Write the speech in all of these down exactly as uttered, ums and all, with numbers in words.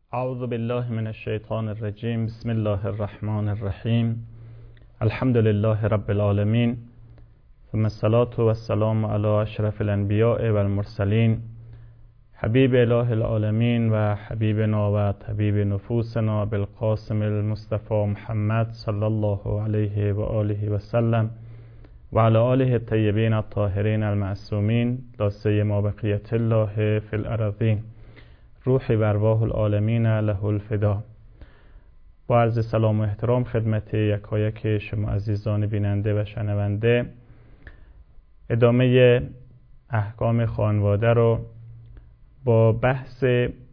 اعوذ بالله من الشیطان الرجیم. بسم الله الرحمن الرحیم. الحمد لله رب العالمین، ثم الصلاة والسلام علی اشرف الانبیاء والمرسلین، حبیب اله العالمین و حبیبنا و طبیب نفوسنا بالقاسم المصطفى محمد صلی الله علیه و آله و سلم و علی آله الطیبین الطاهرین المعصومین، لا سیما بقیة الله فی الارضین، روح و ارواح العالمین له الفدا. با عرض سلام و احترام خدمت یکایک شما عزیزان بیننده و شنونده، ادامه احکام خانواده رو با بحث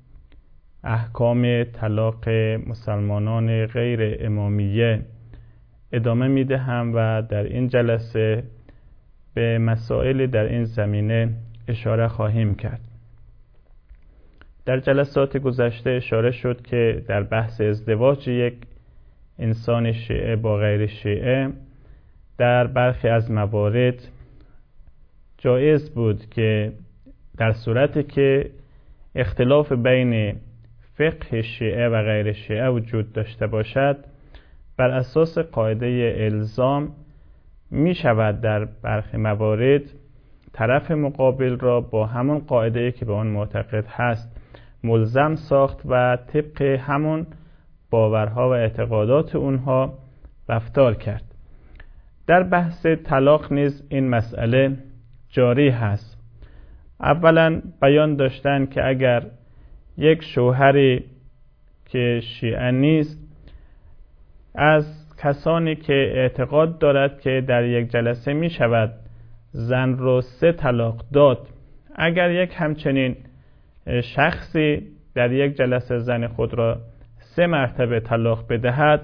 احکام طلاق مسلمانان غیر امامیه ادامه میدهم و در این جلسه به مسائل در این زمینه اشاره خواهیم کرد. در جلسات گذشته اشاره شد که در بحث ازدواج یک انسان شیعه با غیر شیعه در برخی از موارد جایز بود که در صورتی که اختلاف بین فقه شیعه و غیر شیعه وجود داشته باشد، بر اساس قاعده الزام می شود در برخی موارد طرف مقابل را با همون قاعده که به آن معتقد هست ملزم ساخت و طبق همون باورها و اعتقادات اونها رفتار کرد. در بحث طلاق نیز این مسئله جاری هست. اولا بیان داشتن که اگر یک شوهری که شیعه نیست از کسانی که اعتقاد دارد که در یک جلسه می شود زن رو سه طلاق داد، اگر یک همچنین شخصی در یک جلسه زن خود را سه مرتبه طلاق بدهد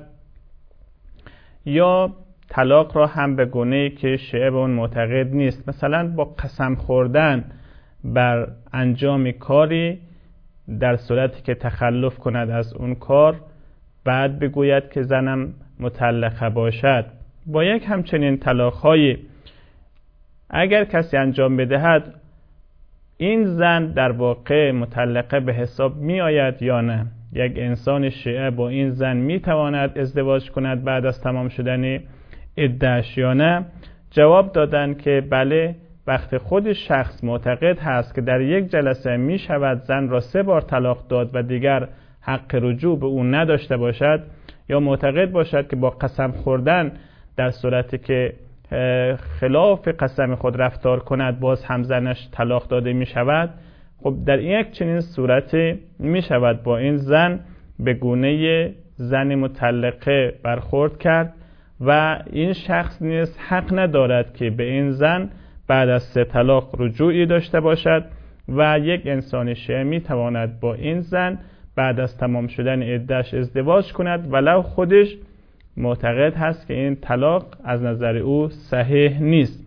یا طلاق را هم به گونه‌ای که شیعه به اون معتقد نیست، مثلا با قسم خوردن بر انجام کاری در صورتی که تخلف کند از اون کار، بعد بگوید که زنم مطلقه باشد، با یک همچنین طلاق‌هایی اگر کسی انجام بدهد، این زن در واقع مطلقه به حساب می آید یا نه؟ یک انسان شیعه با این زن می تواند ازدواج کند بعد از تمام شدن عده‌اش یا نه؟ جواب دادن که بله، وقتی خود شخص معتقد هست که در یک جلسه می شود زن را سه بار طلاق داد و دیگر حق رجوع به اون نداشته باشد، یا معتقد باشد که با قسم خوردن در صورتی که خلاف قسم خود رفتار کند باز هم زنش طلاق داده می شود، خب در این یک چنین صورتی می شود با این زن به گونه زن مطلقه برخورد کرد و این شخص نیز حق ندارد که به این زن بعد از سه طلاق رجوعی داشته باشد و یک انسان شیعه می تواند با این زن بعد از تمام شدن عده‌اش ازدواج کند ولو خودش معتقد هست که این طلاق از نظر او صحیح نیست.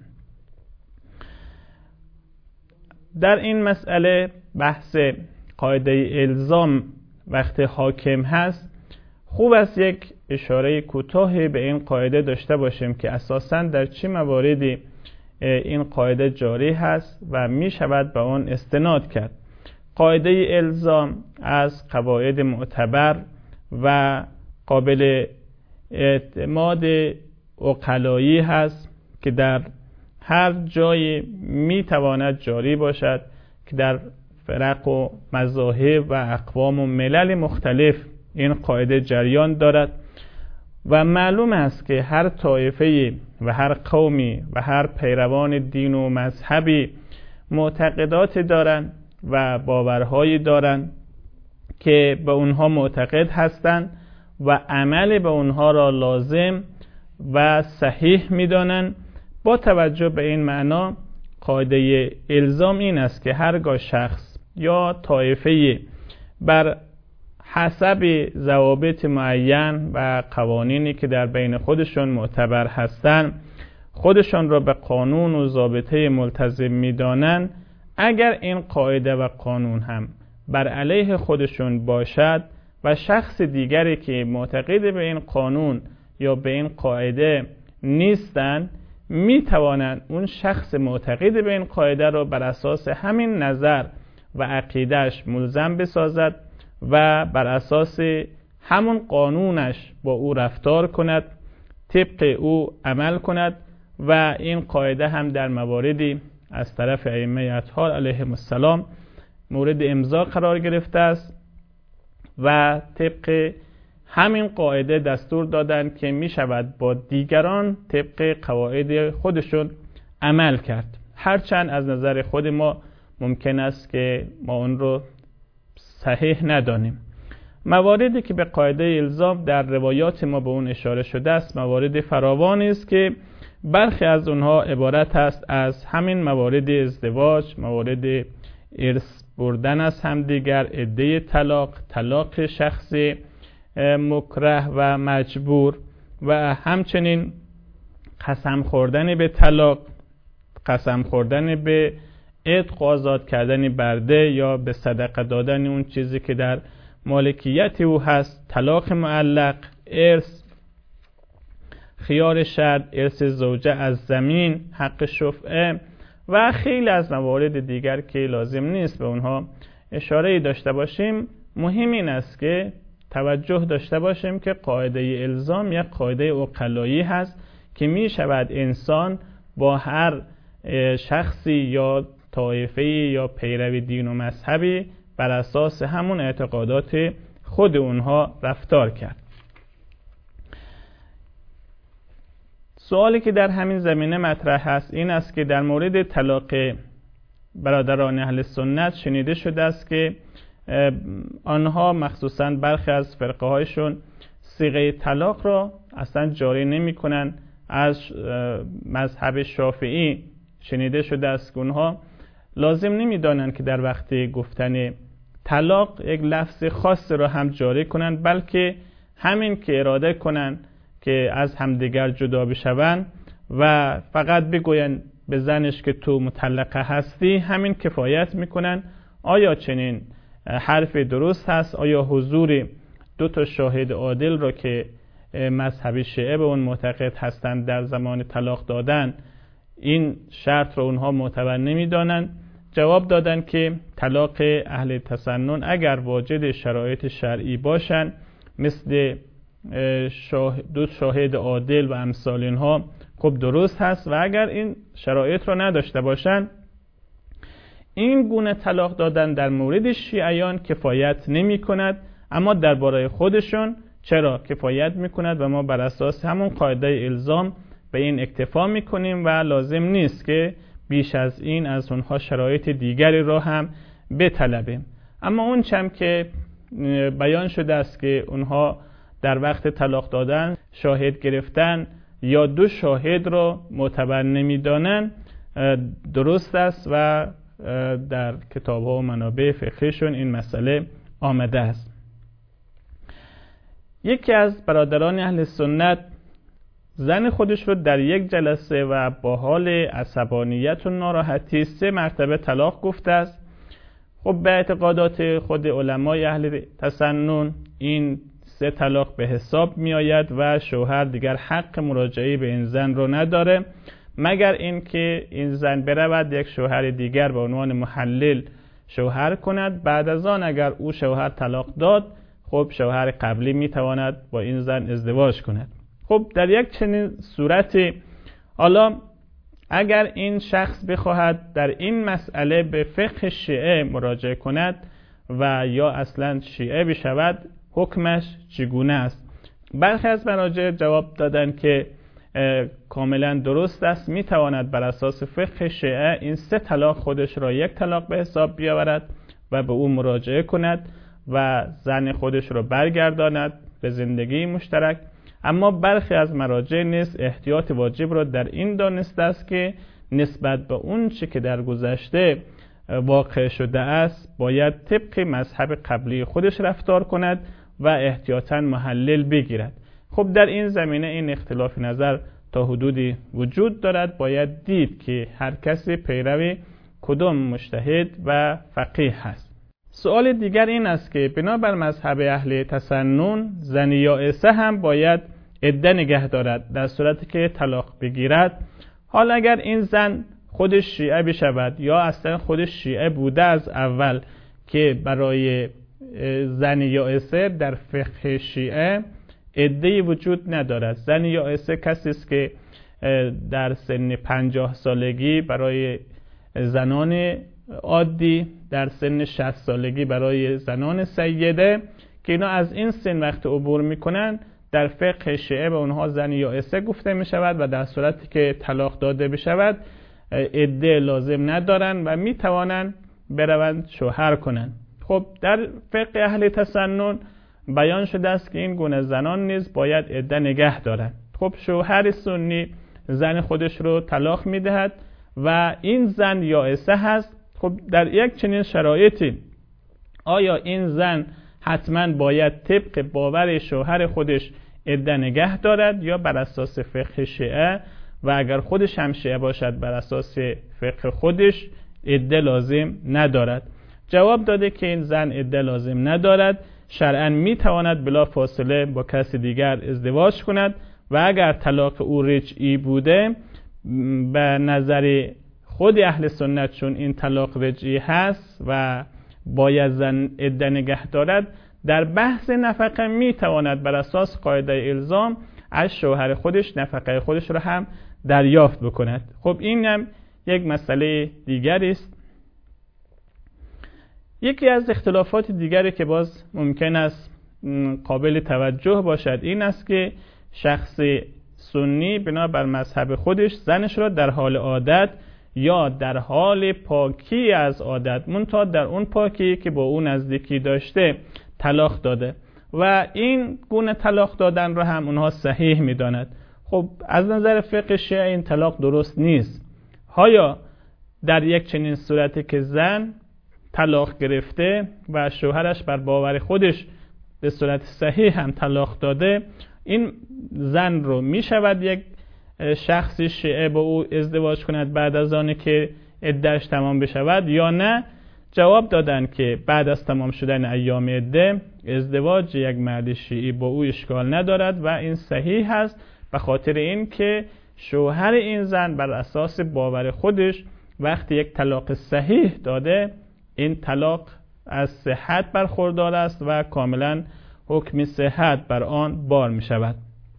در این مسئله بحث قاعده الزام وقتی حاکم هست، خوب است یک اشاره کوتاهی به این قاعده داشته باشیم که اساساً در چه مواردی این قاعده جاری هست و می شود به آن استناد کرد. قاعده الزام از قواعد معتبر و قابل اعتماد عقلایی هست که در هر جای می تواند جاری باشد که در فرق و مذاهب و اقوام و ملل مختلف این قاعده جریان دارد و معلوم است که هر طایفه و هر قومی و هر پیروان دین و مذهبی معتقدات دارند و باورهایی دارند که به اونها معتقد هستند و عمل به اونها را لازم و صحیح می‌دانند. با توجه به این معنا قاعده الزام این است که هرگاه شخص یا طایفه بر حسب ضوابط معین و قوانینی که در بین خودشون معتبر هستند خودشون را به قانون و ضابطه ملتزم می‌دانند، اگر این قاعده و قانون هم بر علیه خودشون باشد و شخص دیگری که معتقد به این قانون یا به این قاعده نیستند می توانند اون شخص معتقد به این قاعده را بر اساس همین نظر و عقیدهش ملزم بسازد و بر اساس همون قانونش با او رفتار کند، طبق او عمل کند و این قاعده هم در مواردی از طرف ائمه اطهار علیهم السلام مورد امضا قرار گرفته است و طبق همین قاعده دستور دادند که می شود با دیگران طبق قواعد خودشون عمل کرد، هرچند از نظر خود ما ممکن است که ما اون رو صحیح ندانیم. مواردی که به قاعده الزام در روایات ما به اون اشاره شده است موارد فراوانی است که برخی از اونها عبارت است از همین موارد ازدواج، موارد ارث بردن از همدیگر، عده طلاق، طلاق شخصی مکره و مجبور و همچنین قسم خوردن به طلاق، قسم خوردن به عتق و آزاد کردن برده یا به صدقه دادن اون چیزی که در مالکیت او هست، طلاق معلق، ارث، خیار شرط، ارث زوجه از زمین، حق شفعه و خیلی از موارد دیگر که لازم نیست به اونها اشاره داشته باشیم. مهم این است که توجه داشته باشیم که قاعده الزام یک قاعده عقلایی هست که می شود انسان با هر شخصی یا طایفه‌ای یا پیروی دین و مذهبی بر اساس همون اعتقادات خود اونها رفتار کرد. سوالی که در همین زمینه مطرح است این است که در مورد طلاق برادران اهل سنت شنیده شده است که آنها مخصوصاً برخی از فرقه هایشون صیغه طلاق را اصلا جاری نمی کنن. از مذهب شافعی شنیده شده است که اونها لازم نمی دانند که در وقت گفتن طلاق یک لفظ خاص را هم جاری کنند، بلکه همین که اراده کنند که از همدیگر جدا بشوند و فقط بگویند به زنش که تو مطلقه هستی همین کفایت میکنن. آیا چنین حرف درست هست؟ آیا حضور دو تا شاهد عادل را که مذهب شیعه به اون معتقد هستند در زمان طلاق دادن این شرط را اونها معتبر نمیدانند؟ جواب دادن که طلاق اهل تسنن اگر واجد شرایط شرعی باشند مثل شاهد دو شاهد عادل و امثال اینها خب درست هست، و اگر این شرایط را نداشته باشند این گونه طلاق دادن در مورد شیعیان کفایت نمی کند، اما درباره خودشون چرا کفایت می کند و ما بر اساس همون قاعده الزام به این اکتفا می کنیم و لازم نیست که بیش از این از اونها شرایط دیگری را هم بطلبیم. اما اون چم که بیان شده است که اونها در وقت طلاق دادن شاهد گرفتن یا دو شاهد را معتبر نمیدانند درست است و در کتاب‌ها و منابع فقهیشون این مسئله آمده است. یکی از برادران اهل سنت زن خودش رو در یک جلسه و با حال عصبانیت و ناراحتی سه مرتبه طلاق گفته است. خب به اعتقادات خود علمای اهل تسنن این سه طلاق به حساب می آید و شوهر دیگر حق مراجعه به این زن رو نداره مگر اینکه این زن برود یک شوهر دیگر به عنوان محلل شوهر کند. بعد از آن اگر او شوهر طلاق داد خب شوهر قبلی می تواند با این زن ازدواج کند. خب در یک چنین صورتی حالا اگر این شخص بخواهد در این مسئله به فقه شیعه مراجعه کند و یا اصلا شیعه بشود حکمش چگونه است؟ برخی از مراجع جواب دادند که کاملا درست است، می تواند بر اساس فقه شیعه این سه طلاق خودش را یک طلاق به حساب بیاورد و به او مراجعه کند و زن خودش را برگرداند به زندگی مشترک. اما برخی از مراجع نیز احتیاط واجب را در این دانسته است که نسبت به اون چه که در گذشته واقع شده است باید طبق مذهب قبلی خودش رفتار کند و احتیاطاً محلل بگیرد. خب در این زمینه این اختلاف نظر تا حدودی وجود دارد. باید دید که هر کسی پیروی کدام مجتهد و فقیه هست. سوال دیگر این است که بنابر مذهب اهل تسنن زن یائسه هم باید عده نگه دارد در صورتی که طلاق بگیرد. حال اگر این زن خودش شیعه بشود یا اصلا خودش شیعه بوده از اول که برای زن یائسه در فقه شیعه عده‌ای وجود ندارد. زن یائسه کسی است که در سن پنجاه سالگی برای زنان عادی، در سن شصت سالگی برای زنان سیده، که اینا از این سن وقت عبور میکنن در فقه شیعه به اونها زن یائسه گفته می شود و در صورتی که طلاق داده بشود عده لازم ندارن و می توانند بروند شوهر کنند. خب در فقه اهل تسنن بیان شده است که این گونه زنان نیز باید عده نگه دارند. خب شوهر سنی زن خودش رو طلاق می دهد و این زن یائسه هست. خب در یک چنین شرایطی آیا این زن حتما باید طبق باور شوهر خودش عده نگه دارد یا بر اساس فقه شیعه و اگر خودش هم شیعه باشد بر اساس فقه خودش عده لازم ندارد؟ جواب داده که این زن عده لازم ندارد، شرعاً میتواند بلا فاصله با کسی دیگر ازدواج کند و اگر طلاق او رجعی بوده به نظر خود اهل سنت چون این طلاق رجعی هست و باید زن عده نگه دارد، در بحث نفقه میتواند بر اساس قاعده الزام از شوهر خودش نفقه خودش رو هم دریافت بکند. خب این هم یک مسئله دیگری است. یکی از اختلافات دیگری که باز ممکن است قابل توجه باشد این است که شخص سنی بنا بر مذهب خودش زنش را در حال عادت یا در حال پاکی از عادت منتها در اون پاکی که با اون نزدیکی داشته طلاق داده و این گونه طلاق دادن را هم اونها صحیح می‌داند. خب از نظر فقه شیعه این طلاق درست نیست. آیا در یک چنین صورتی که زن طلاق گرفته و شوهرش بر باور خودش به صورت صحیح هم طلاق داده، این زن رو می شود یک شخصی شیعه با او ازدواج کند بعد از آنی که عده‌اش تمام بشود یا نه؟ جواب دادن که بعد از تمام شدن ایام عده ازدواج یک مرد شیعی با او اشکال ندارد و این صحیح است، به خاطر این که شوهر این زن بر اساس باور خودش وقتی یک طلاق صحیح داده این طلاق از صحت برخوردار است و کاملا حکم صحت بر آن بار می شود.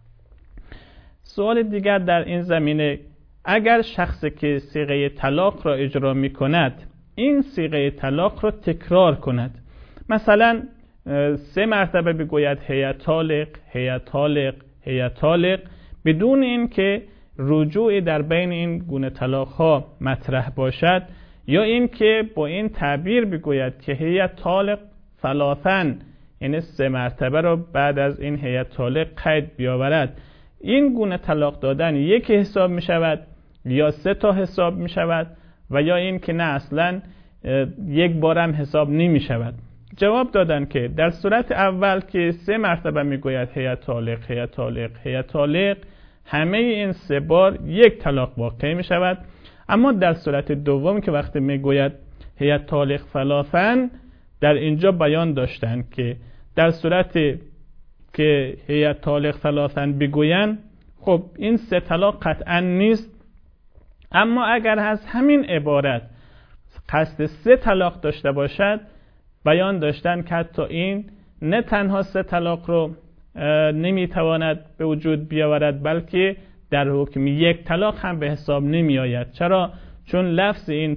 سوال دیگر در این زمینه، اگر شخصی که صیغه طلاق را اجرا می کند این صیغه طلاق را تکرار کند، مثلا سه مرتبه بگوید هی طالق هی طالق هی طالق بدون این که رجوع در بین این گونه طلاق ها مطرح باشد، یا این که با این تعبیر بگوید که هی طالق ثلاثاً، یعنی سه مرتبه را بعد از این هی طالق قید بیاورد، این گونه طلاق دادن یک حساب می شود یا سه تا حساب می شود و یا این که نه اصلا یک بارم حساب نمی شود؟ جواب دادن که در صورت اول که سه مرتبه می گوید هی طالق هی طالق هی طالق، همه این سه بار یک طلاق واقع می شود. اما در صورت دوم که وقتی می گوید هی طالق ثلاثاً، در اینجا بیان داشتن که در صورت که هی طالق ثلاثاً بگوین خب این سه طلاق قطعا نیست، اما اگر از همین عبارت قصد سه طلاق داشته باشد بیان داشتن که حتی این نه تنها سه طلاق رو نمیتواند به وجود بیاورد بلکه در حکم یک طلاق هم به حساب نمی آید. چرا؟ چون لفظ این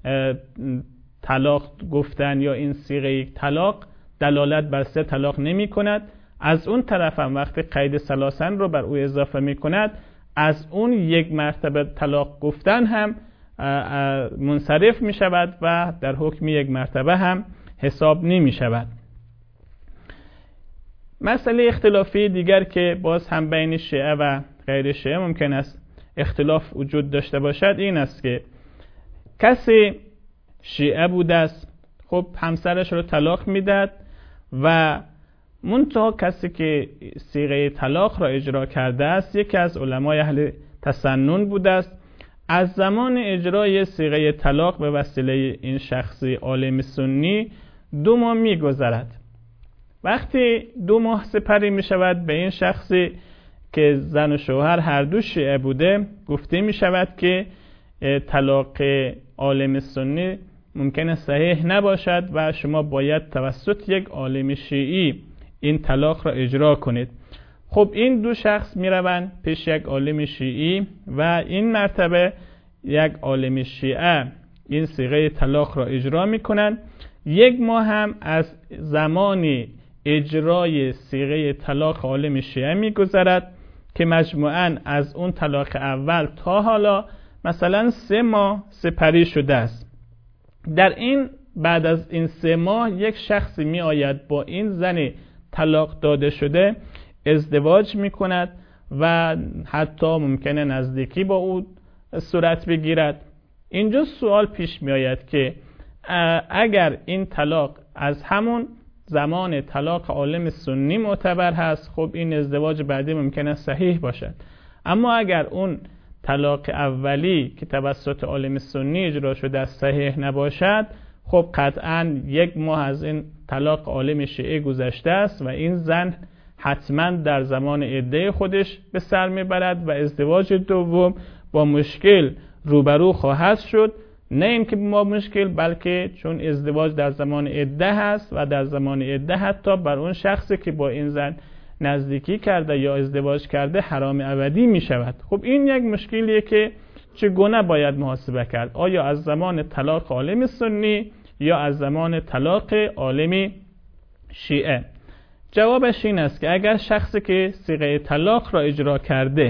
طلاق گفتن یا این صیغه یک طلاق دلالت بر سه طلاق نمی کند. از اون طرف هم وقتی قید ثلاثن رو بر او اضافه می کند، از اون یک مرتبه طلاق گفتن هم منصرف می شود و در حکم یک مرتبه هم حساب نمی شود. مسئله اختلافی دیگر که باز هم بین شیعه و غیر شیعه ممکن است اختلاف وجود داشته باشد این است که کسی شیعه بوده است، خب همسرش رو طلاق میداد و منتها کسی که صیغه طلاق را اجرا کرده است یکی از علمای اهل تسنن بوده است. از زمان اجرای صیغه طلاق به وسیله این شخصی عالم سنی دو ماه میگذرد. وقتی دو ماه سپری می شود به این شخصی که زن و شوهر هر دو شیعه بوده گفته می شود که طلاق عالم سنی ممکنه صحیح نباشد و شما باید توسط یک عالم شیعی این طلاق را اجرا کنید. خب این دو شخص میروند پیش یک عالم شیعی و این مرتبه یک عالم شیعه این صیغه طلاق را اجرا میکنند. یک ماه هم از زمان اجرای صیغه طلاق عالم شیعه میگذرد که مجموعاً از اون طلاق اول تا حالا مثلا سه ماه سپری شده است. در این بعد از این سه ماه یک شخصی می آید با این زن طلاق داده شده ازدواج می کند و حتی ممکنه نزدیکی با او صورت بگیرد. اینجا سوال پیش می آید که اگر این طلاق از همون زمان طلاق عالم سنی معتبر هست، خب این ازدواج بعدی ممکنه صحیح باشد. اما اگر اون طلاق اولی که توسط عالم سنی اجرا شده است صحیح نباشد، خب قطعاً یک ماه از این طلاق عالم شیعه گذشته است و این زن حتما در زمان عده خودش به سر میبرد و ازدواج دوم با مشکل روبرو خواهد شد. نه اینکه با مشکل، بلکه چون ازدواج در زمان عده هست و در زمان عده حتی بر اون شخصی که با این زن نزدیکی کرده یا ازدواج کرده حرام ابدی می شود. خب این یک مشکلیه که چگونه باید محاسبه کرد؟ آیا از زمان طلاق عالم سنی یا از زمان طلاق عالم شیعه؟ جوابش این است که اگر شخصی که صیغه طلاق را اجرا کرده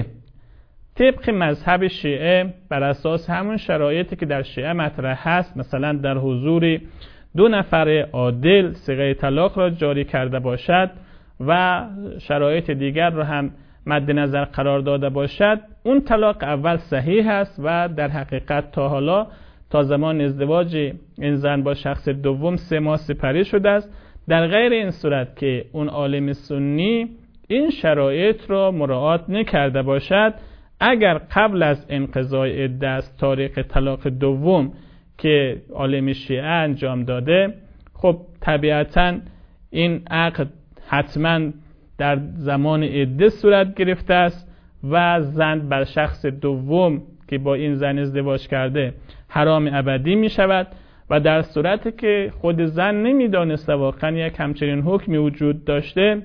طبق مذهب شیعه بر اساس همون شرایطی که در شیعه مطرح هست، مثلا در حضور دو نفر عادل صیغه طلاق را جاری کرده باشد و شرایط دیگر را هم مد نظر قرار داده باشد، اون طلاق اول صحیح است و در حقیقت تا حالا تا زمان ازدواج این زن با شخص دوم سه ماه سپری شده است. در غیر این صورت که اون عالم سنی این شرایط را مراعات نکرده باشد، اگر قبل از انقضای عده از تاریخ طلاق دوم که عالم شیعه انجام داده، خب طبیعتاً این عقد حتما در زمان عده صورت گرفته است و زن بر شخص دوم که با این زن ازدواج کرده حرام ابدی می شود و در صورتی که خود زن نمی دانسته واقعا یک همچنین حکمی وجود داشته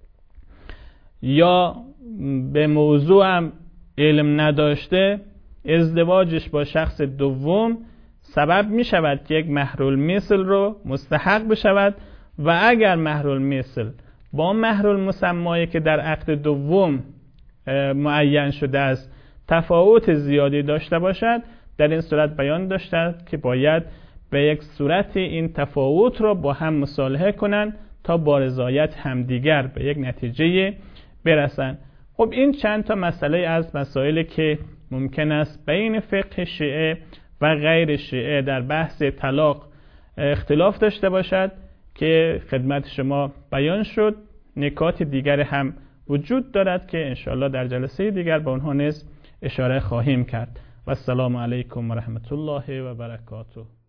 یا به موضوع هم علم نداشته، ازدواجش با شخص دوم سبب می شود که یک مهرالمثل رو مستحق بشود و اگر مهرالمثل با مهرالمسمایی که در عقد دوم معین شده است تفاوت زیادی داشته باشد، در این صورت بیان داشته که باید به یک صورت این تفاوت را با هم مصالحه کنند تا با رضایت همدیگر به یک نتیجه برسند. خب این چند تا مسئله از مسائلی که ممکن است بین فقه شیعه و غیر شیعه در بحث طلاق اختلاف داشته باشد که خدمت شما بیان شد. نکات دیگر هم وجود دارد که انشاءالله در جلسه دیگر به اونها نیز اشاره خواهیم کرد. و السلام علیکم و رحمت الله و برکاته.